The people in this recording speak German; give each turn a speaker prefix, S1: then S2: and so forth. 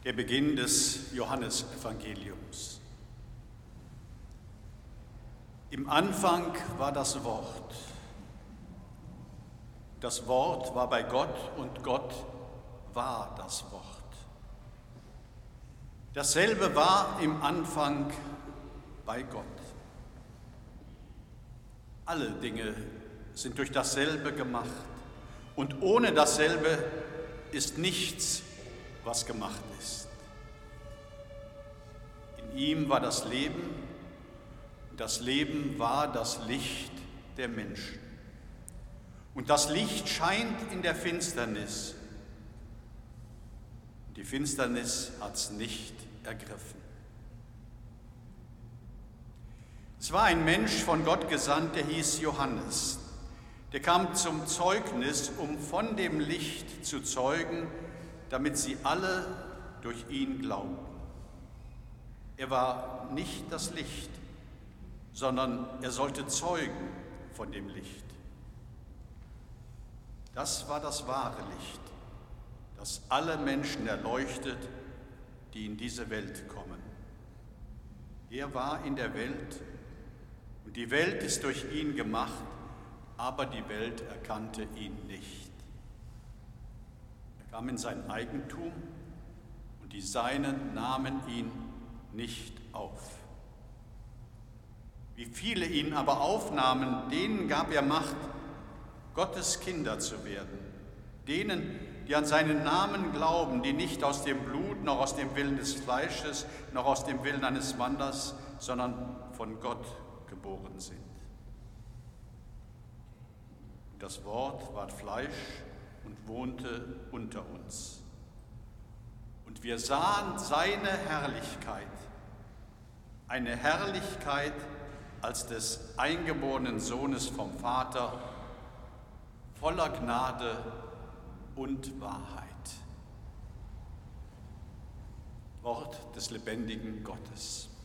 S1: Der Beginn des Johannesevangeliums. Im Anfang war das Wort. Das Wort war bei Gott und Gott war das Wort. Dasselbe war im Anfang bei Gott. Alle Dinge sind durch dasselbe gemacht und ohne dasselbe ist nichts, was gemacht ist. In ihm war das Leben, und das Leben war das Licht der Menschen. Und das Licht scheint in der Finsternis. Die Finsternis hat es nicht ergriffen. Es war ein Mensch von Gott gesandt, der hieß Johannes. Der kam zum Zeugnis, um von dem Licht zu zeugen, damit sie alle durch ihn glauben. Er war nicht das Licht, sondern er sollte zeugen von dem Licht. Das war das wahre Licht, das alle Menschen erleuchtet, die in diese Welt kommen. Er war in der Welt und die Welt ist durch ihn gemacht, aber die Welt erkannte ihn nicht. Er kam in sein Eigentum und die Seinen nahmen ihn nicht auf. Wie viele ihn aber aufnahmen, denen gab er Macht, Gottes Kinder zu werden, denen, die an seinen Namen glauben, die nicht aus dem Blut, noch aus dem Willen des Fleisches, noch aus dem Willen eines Mannes, sondern von Gott geboren sind. Das Wort ward Fleisch und wohnte unter uns. Und wir sahen seine Herrlichkeit, eine Herrlichkeit als des eingeborenen Sohnes vom Vater, voller Gnade und Wahrheit. Wort des lebendigen Gottes.